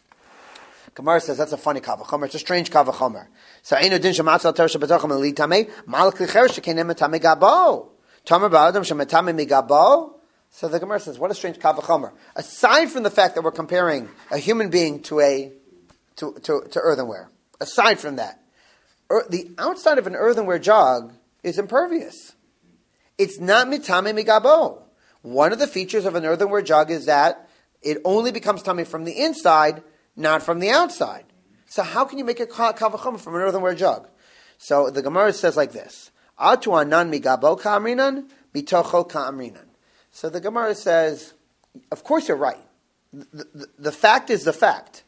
Gemara says that's a funny Kal V'chomer. It's a strange Kal V'chomer. So Eino din shematzal ter shebetochem elitame malach licher shekenem metame gabo tamer ba'adam shemetame migabo. So the Gemara says, what a strange Kal V'chomer. Aside from the fact that we're comparing a human being to a to to, to earthenware, aside from that, er, the outside of an earthenware jug is impervious. It's not mitame migabo. One of the features of an earthenware jug is that it only becomes tummy from the inside, not from the outside. So how can you make a Kal V'chomer from an earthenware jug? So the Gemara says like this: Atu anan migabo ka'amrinan, mitocho ka'amrinan. So the Gemara says, of course you're right. The, the, the fact is the fact.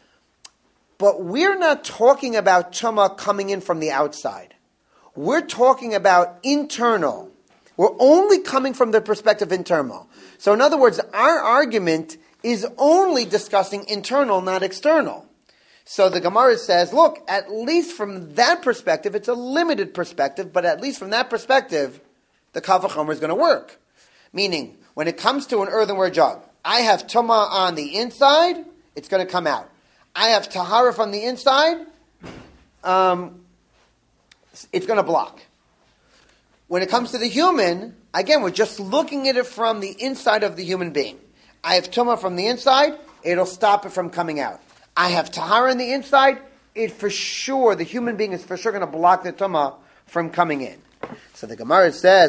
But we're not talking about tumah coming in from the outside. We're talking about internal. We're only coming from the perspective internal. So in other words, our argument is only discussing internal, not external. So the Gemara says, look, at least from that perspective, it's a limited perspective, but at least from that perspective, the Kal Vachomer is going to work. Meaning, when it comes to an earthenware jug, I have Tumah on the inside, it's going to come out. I have Tahara from the inside, um, it's going to block. When it comes to the human, again, we're just looking at it from the inside of the human being. I have Tumah from the inside, it'll stop it from coming out. I have Tahara on the inside, it for sure, the human being is for sure going to block the Tumah from coming in. So the Gemara says,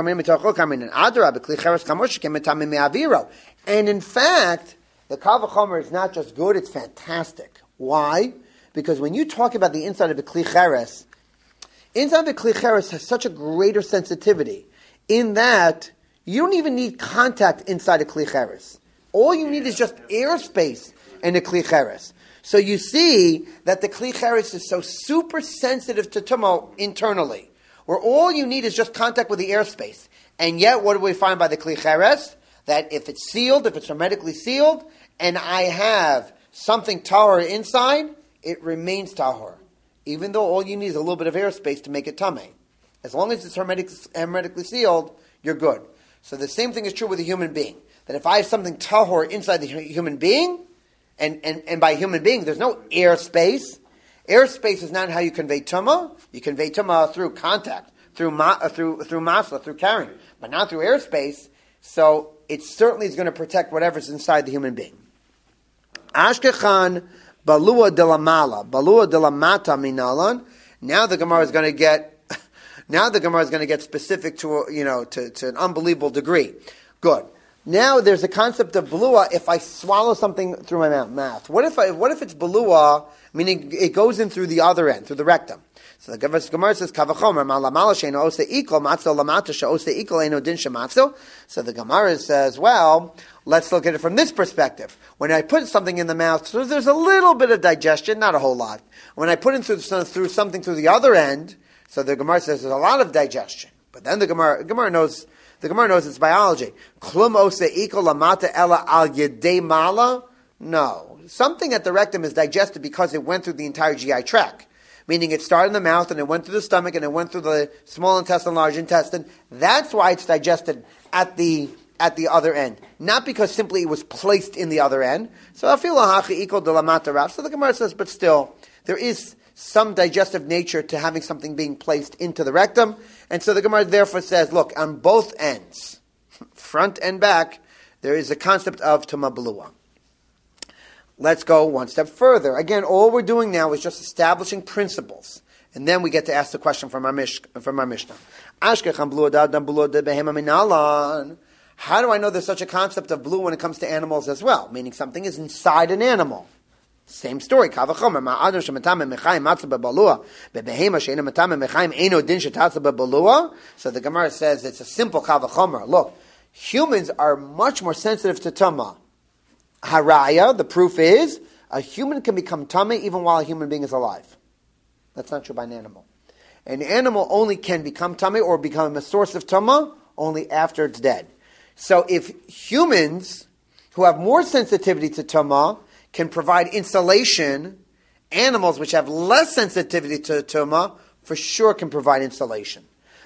and in fact, the Kal Vachomer is not just good, it's fantastic. Why? Because when you talk about the inside of the Kli Cheres, inside of the Kli Cheres has such a greater sensitivity in that you don't even need contact inside a Kli Cheres. All you need is just airspace in a Kli Cheres. So you see that the Kli Cheres is so super sensitive to Tumah internally, where all you need is just contact with the airspace. And yet, what do we find by the Kli Cheres? That if it's sealed, if it's hermetically sealed, and I have something tahor inside, it remains tahor. Even though all you need is a little bit of airspace to make it tameh. As long as it's hermetic, hermetically sealed, you're good. So the same thing is true with a human being. That if I have something tahor inside the human being, and, and, and by human being, there's no airspace. Airspace is not how you convey tumah. You convey tumah through contact, through ma, uh, through through masla, through carrying, but not through airspace. So it certainly is going to protect whatever's inside the human being. Ashkechan balua de la mala, balua de la mata minalan. Now the Gemara is going to get. Now the Gemara is going to get specific to you know to, to an unbelievable degree. Good. Now there's a concept of balua. If I swallow something through my mouth, what if I, what if it's balua, meaning it goes in through the other end, through the rectum? So the Gemara says kavachomer malamala sheino ose ikol matzo lamata she ose ikol eno din shematzo. So the Gemara says, well, let's look at it from this perspective. When I put something in the mouth, so there's a little bit of digestion, not a whole lot. When I put it through, through something through the other end, so the Gemara says there's a lot of digestion. But then the Gemara, Gemara knows. The Gemara knows it's biology. Klum ose ikol lamata ela al yedei mala? No. Something at the rectum is digested because it went through the entire G I tract. Meaning it started in the mouth and it went through the stomach and it went through the small intestine, large intestine. That's why it's digested at the at the other end. Not because simply it was placed in the other end. So afilu hachi ikol de lamata rav. So the Gemara says, but still, there is some digestive nature to having something being placed into the rectum. And so the Gemara therefore says, look, on both ends, front and back, there is a concept of Tumah Balua. Let's go one step further. Again, all we're doing now is just establishing principles. And then we get to ask the question from our, mish, from our Mishnah. How do I know there's such a concept of blue when it comes to animals as well? Meaning something is inside an animal. Same story. So the Gemara says it's a simple kavachomer. Look, humans are much more sensitive to tumah. Haraya, the proof is, a human can become tummy even while a human being is alive. That's not true by an animal. An animal only can become tummy or become a source of tumah only after it's dead. So if humans who have more sensitivity to tumah can provide insulation, animals which have less sensitivity to tumah for sure can provide insulation.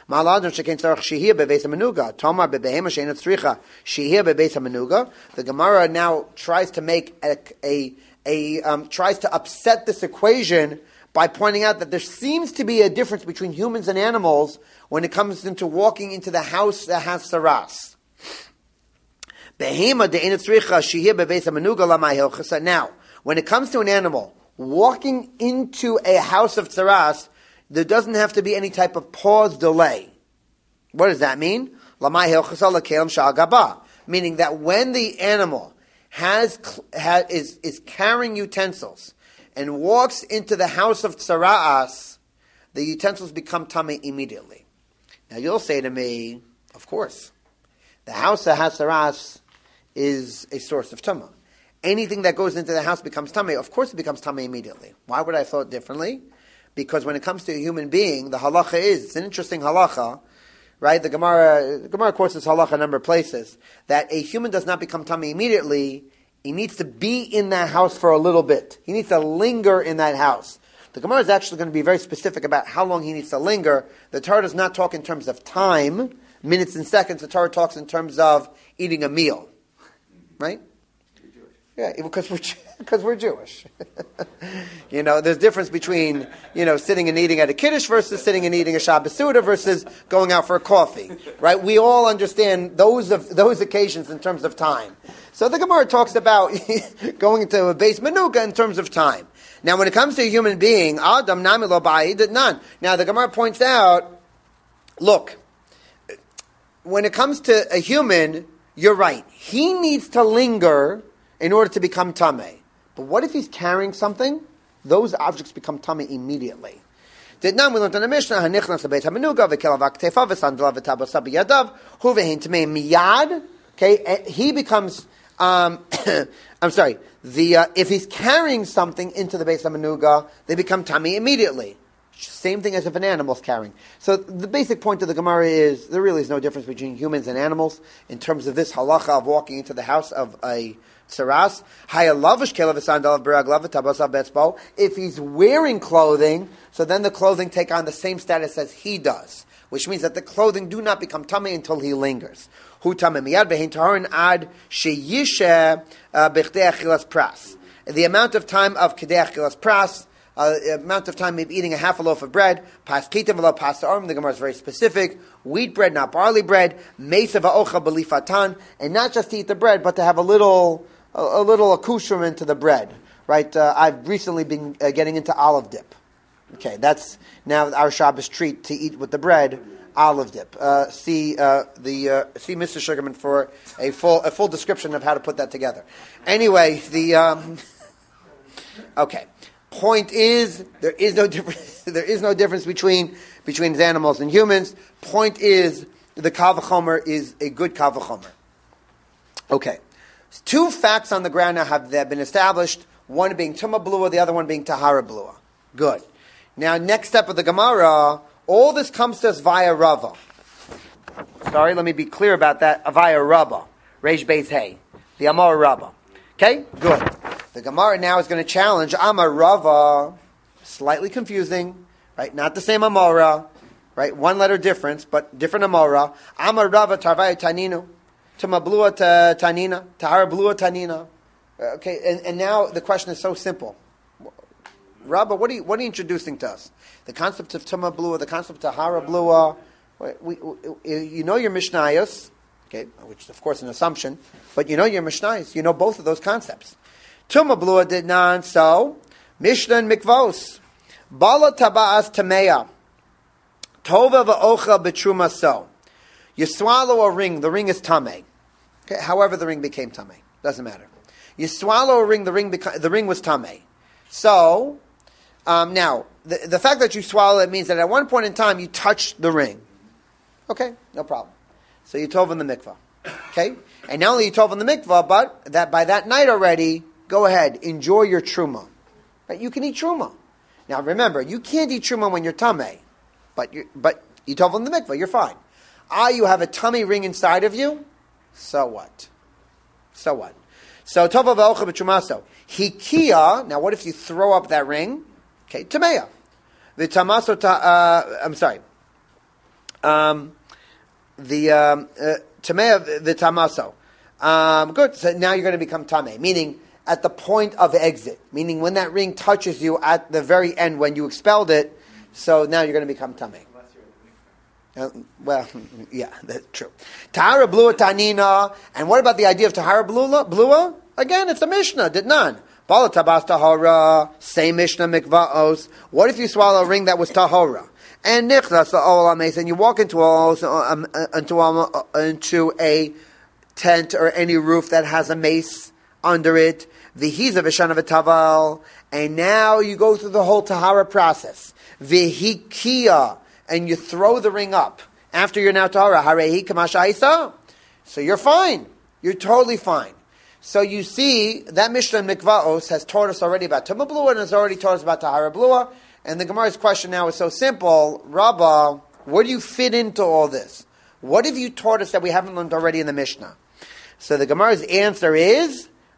The Gemara now tries to make a, a, a um, tries to upset this equation by pointing out that there seems to be a difference between humans and animals when it comes into walking into the house that has saras. Now, when it comes to an animal walking into a house of tsaras, there doesn't have to be any type of pause delay. What does that mean? Meaning that when the animal has, has is, is carrying utensils and walks into the house of tsaras, the utensils become tamei immediately. Now you'll say to me, of course, the house that has tsaras is a source of tumah. Anything that goes into the house becomes tamei. Of course it becomes tamei immediately. Why would I have thought differently? Because when it comes to a human being, the halacha is, it's an interesting halacha, right? The Gemara, the Gemara quotes this halacha a number of places, that a human does not become tamei immediately He needs to be in that house for a little bit. He needs to linger in that house. The Gemara is actually going to be very specific about how long he needs to linger. The Torah does not talk in terms of time, minutes and seconds. The Torah talks in terms of eating a meal. Right? Yeah, because we're because we're Jewish. You know, there's difference between, you know, sitting and eating at a kiddush versus sitting and eating a Shabbos Suda versus going out for a coffee. Right? We all understand those of those occasions in terms of time. So the Gemara talks about going into a base manuka in terms of time. Now, when it comes to a human being, Adam nami lo ba'id none. Now, the Gemara points out, look, when it comes to a human, you're right. He needs to linger in order to become tameh. But what if he's carrying something? Those objects become tameh immediately. Did not we learned in the Mishnah, hanichnas lebeit hamenuga v'kelav aktefav v'sandalav v'tabasa b'yadav hu v'hein tameh miyad. Okay, he becomes. Um, I'm sorry. The uh, if he's carrying something into the base of manuga, they become tameh immediately. Same thing as if an animal's carrying. So the basic point of the Gemara is there really is no difference between humans and animals in terms of this halacha of walking into the house of a tsaras. If he's wearing clothing, so then the clothing take on the same status as he does, which means that the clothing do not become tameh until he lingers. The amount of time of kedei achilas pras, uh, amount of time of eating a half a loaf of bread, pas kitim v'lo pas arm. The Gemara is very specific. Wheat bread, not barley bread. Mesa va'ocha b'lifatan, and not just to eat the bread, but to have a little, a, a little accoutrement to the bread. Right? Uh, I've recently been uh, getting into olive dip. Okay, that's now our Shabbos treat to eat with the bread. Olive dip. Uh, see uh, the uh, see Mister Sugarman for a full a full description of how to put that together. Anyway, the um, okay. Point is there is no difference. There is no difference between between animals and humans. Point is the kal v'chomer is a good kal v'chomer. Okay, two facts on the ground now have been established. One being tumah blua, the other one being tahara blua. Good. Now, next step of the Gemara. All this comes to us via Rava. Sorry, let me be clear about that. Via Rava. Reish Beis Hey. The Amar Rava. Okay? Good. The Gemara now is going to challenge Amar Rava. Slightly confusing. Right? Not the same Amara. Right? One letter difference, but different Amara. Amar Rava Tarvaya Taninu. Tamablua Tanina. Tahara Blua Tanina. Okay, and, and now the question is so simple. Rabba, what are you what are you introducing to us? The concept of Tumah Blua, the concept of Tahara Blua. We, we, you know your Mishnayos, okay, which is of course an assumption, but you know your Mishnayos. You know both of those concepts. Tumah Blua did not, so Mishnah and Mikvos. Bala Taba'as Tameya. Tova va'ocha b'truma so. You swallow a ring, the ring is Tameh. Okay, however the ring became Tameh. Doesn't matter. You swallow a ring, the ring beca- the ring was Tameh. So, Um, now, the, the fact that you swallow it means that at one point in time you touched the ring. Okay, no problem. So you tov in the mikvah. Okay? And not only you tov in the mikvah, but that by that night already, go ahead, enjoy your truma. Right? You can eat truma. Now remember, you can't eat truma when you're tameh, but you but you tov in the mikvah, you're fine. Ah, you have a tummy ring inside of you? So what? So what? So tov v'ocha b'trumaso. Hikia, now what if you throw up that ring? Okay, Tameya. The Tamaso, uh, I'm sorry. Um, the um, uh, Tameya, the Tamaso. Um, good. So now you're going to become Tameh, meaning at the point of exit, meaning when that ring touches you at the very end when you expelled it. So now you're going to become Tameh. Uh, well, yeah, that's true. Tahara Blua Tanina. And what about the idea of Tahara Blua? Blua? Again, it's a Mishnah, did none. Bala tabas tahora, same Mishnah mikvaos. What if you swallow a ring that was tahora? And nichlas la'olam, and you walk into a, um, into, a, into a tent or any roof that has a mace under it, v'hiza v'shana v'taval, and now you go through the whole tahara process. V'hikia, and you throw the ring up after you're now tahara. Harehi kamashaisa. So you're fine. You're totally fine. So you see, that Mishnah in Mikvaos has taught us already about Tumah Blua and has already taught us about Tahara Blua. And the Gemara's question now is so simple. Rabbah, where do you fit into all this? What have you taught us that we haven't learned already in the Mishnah? So the Gemara's answer is,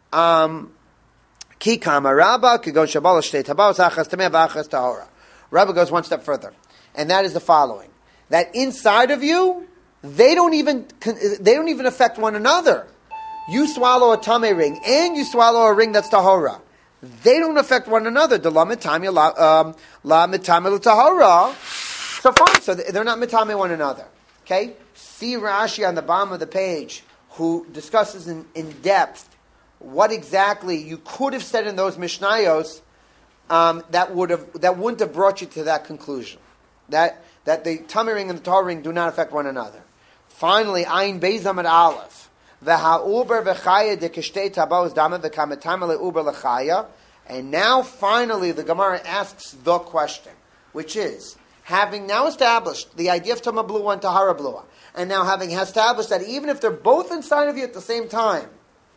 Um, Ki kama Rabba, ki go shabala shtei tabaos achas tameh v'achas tahora. Rabba goes one step further, and that is the following: that inside of you, they don't even they don't even affect one another. You swallow a tameh ring, and you swallow a ring that's tahora. They don't affect one another. The la mitame la la mitame tahora. So fine. So they're not mitame one another. Okay. See Rashi on the bottom of the page, who discusses in, in depth what exactly you could have said in those Mishnayos um, that would have that wouldn't have brought you to that conclusion. That that the tummy ring and the Torah ring do not affect one another. Finally, Ayin Beis Amud Aleph, v'ha'uber v'chaya dekishtei tabaos dama v'kametama le'uber l'chaya. And now, finally, the Gemara asks the question, which is, having now established the idea of Tama Blua and Tahara Blua, and now having established that even if they're both inside of you at the same time,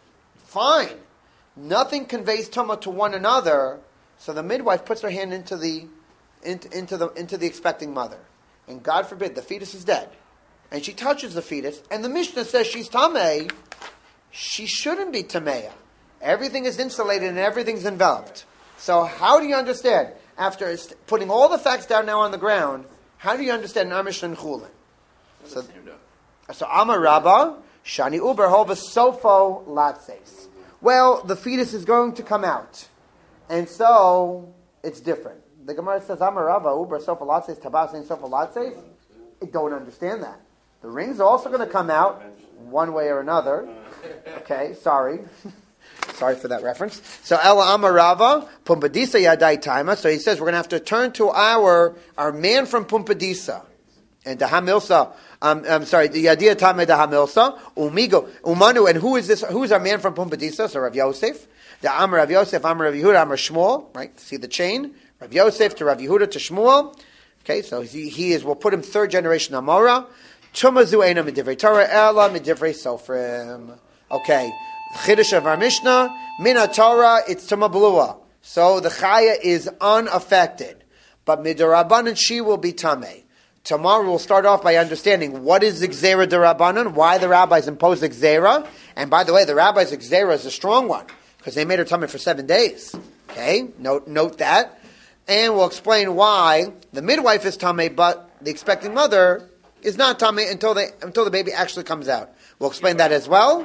fine, nothing conveys Tama to one another, so the midwife puts her hand into the into, into the into the expecting mother. And God forbid, the fetus is dead. And she touches the fetus, and the Mishnah says she's Tameh. She shouldn't be Tameya. Everything is insulated and everything's enveloped. So how do you understand, after putting all the facts down now on the ground, how do you understand Amish and Chulin? So, so Amar Rabba, Shani Uber Hova Sofo Latses. Well, the fetus is going to come out. And so, it's different. The Gemara says, Amar Rabba, Uber Sofo Latses, Tabas and Sofo Latses. I don't understand that. The ring's also going to come out one way or another. Okay, sorry. Sorry for that reference. So Ela Amar Rava, Pumpadisa Yadai Taima. So he says we're going to have to turn to our our man from Pumpadisa. And the Hamilsa, um, I'm sorry, the Yadia Tame the Hamilsa, Umigo, Umanu, and who is this? Who is our man from Pumpadisa? So Rav Yosef. The Amar Rav Yosef, Amar Rav Yehuda, Amar Shmuel, right? See the chain? Rav Yosef to Rav Yehuda to Shmuel. Okay, so he, he is, we'll put him third generation Amora. Tumazu Eina Midivrei Torah, Ela Midivrei Sofrim. Okay. Chiddush of our Mishnah, Mina Torah, it's Tuma Blua. So the Chaya is unaffected. But Midarabanan, she will be Tameh. Tomorrow we'll start off by understanding what is Gzera Darabanan, why the rabbis imposed Gzera. And by the way, the rabbis' Gzera is a strong one, because they made her Tameh for seven days. Okay, note, note that. And we'll explain why the midwife is Tameh, but the expecting mother is not Tameh until, they, until the baby actually comes out. We'll explain that as well.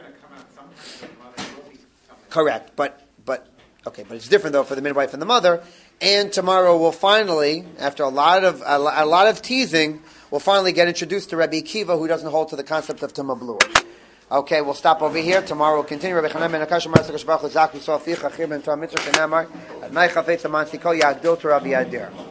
Correct, but but okay, but it's different though for the midwife and the mother. And tomorrow we'll finally, after a lot of a, a lot of teasing, we'll finally get introduced to Rabbi Akiva, who doesn't hold to the concept of Tuma Blua. Okay, we'll stop over here. Tomorrow we'll continue. Rabbi Chanan ben Akash Amar Sakash Baruch Zak Yisrael Ficha Chir ben Torah Mitzvah Shenamar Adnai Chafetz Aman Sikol Yagdil to Rabbi Adir.